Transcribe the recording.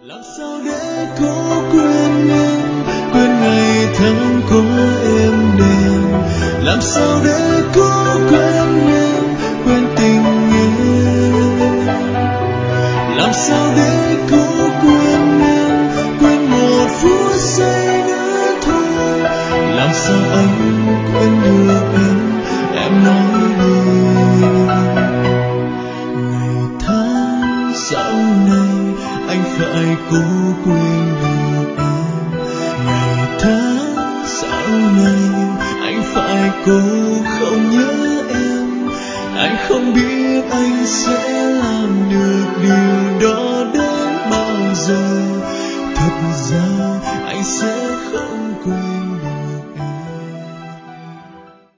làm sao để cố quên em, quên ngày tháng có em đêm, làm sao để cố quên em, quên tình em, làm sao để cố quên em, quên một phút giây nữa thôi, làm sao anh quên được em nói đi. Ngày tháng sau này anh phải cố quên được em, ngày tháng sau này anh phải cố không nhớ em. Anh không biết anh sẽ làm được điều đó đến bao giờ, thật ra anh sẽ không quên.